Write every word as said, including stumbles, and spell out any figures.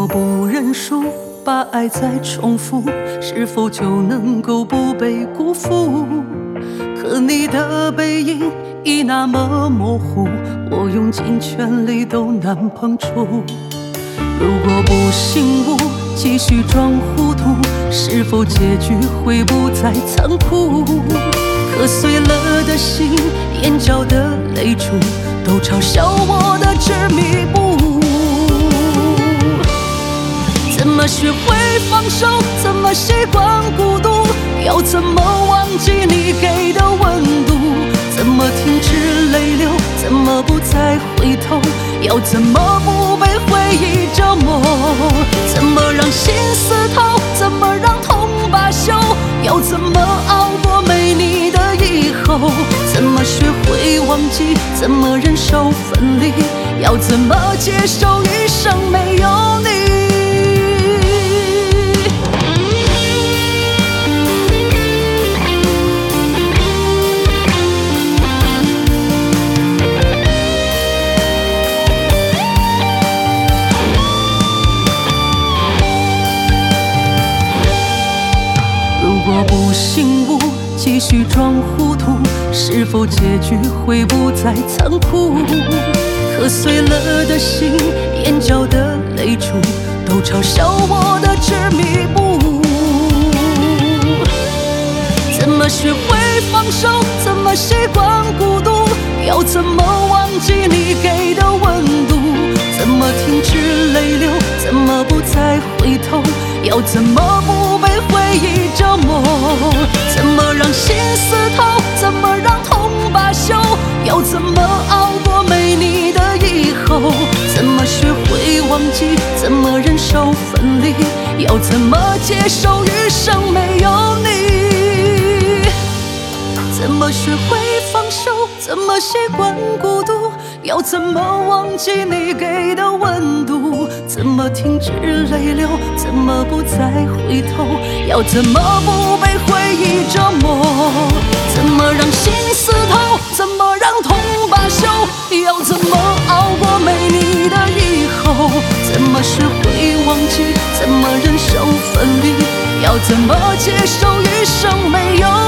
果不认输，把爱再重复，是否就能够不被辜负？可你的背影已那么模糊，我用尽全力都难碰触。如果不醒悟，继续装糊涂，是否结局会不再残酷？磕碎了的心，眼角的泪珠，都嘲笑我的执迷不悟。怎么学会放手？怎么习惯孤独？要怎么忘记你给的温度？怎么停止泪流？怎么不再回头？要怎么不被回忆折磨？怎么让心思透？怎么让痛罢休？要怎么熬过没你的以后？怎么学会忘记？怎么忍受分离？要怎么接受余生没有你？如果不醒悟，继续装糊涂，是否结局会不再残酷？磕碎了的心，眼角的泪珠，都嘲笑我的执迷不悟。怎么学会放手？怎么习惯孤独？要怎么忘记你给的温度？怎么停止泪流？怎么不再回头？要怎么不被回忆折磨？怎么让心思透？怎么让痛罢休？要怎么熬过没你的以后？怎么学会忘记？怎么忍受分离？要怎么接受余生没有你？怎么学会放手？怎么习惯孤独？要怎么忘记你给的温度？怎么停止泪流？怎么不再回头？要怎么不被回忆折磨？怎么让心思透？怎么让痛罢休？要怎么熬过没你的以后？怎么学会忘记？怎么忍受分离？要怎么接受余生没有